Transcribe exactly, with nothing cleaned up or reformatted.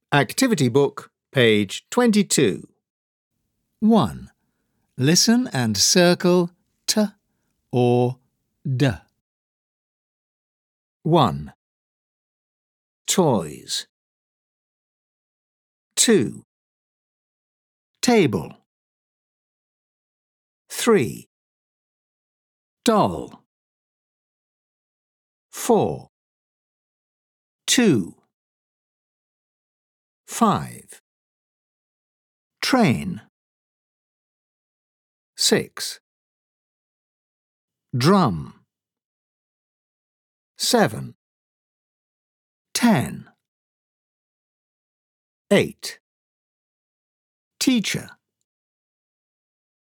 Activity book, page twenty-two. one. Listen and circle T or D. one. Toys. two. Table. three. Doll. four. two. five. Train. six. Drum. seven. ten. eight. Teacher.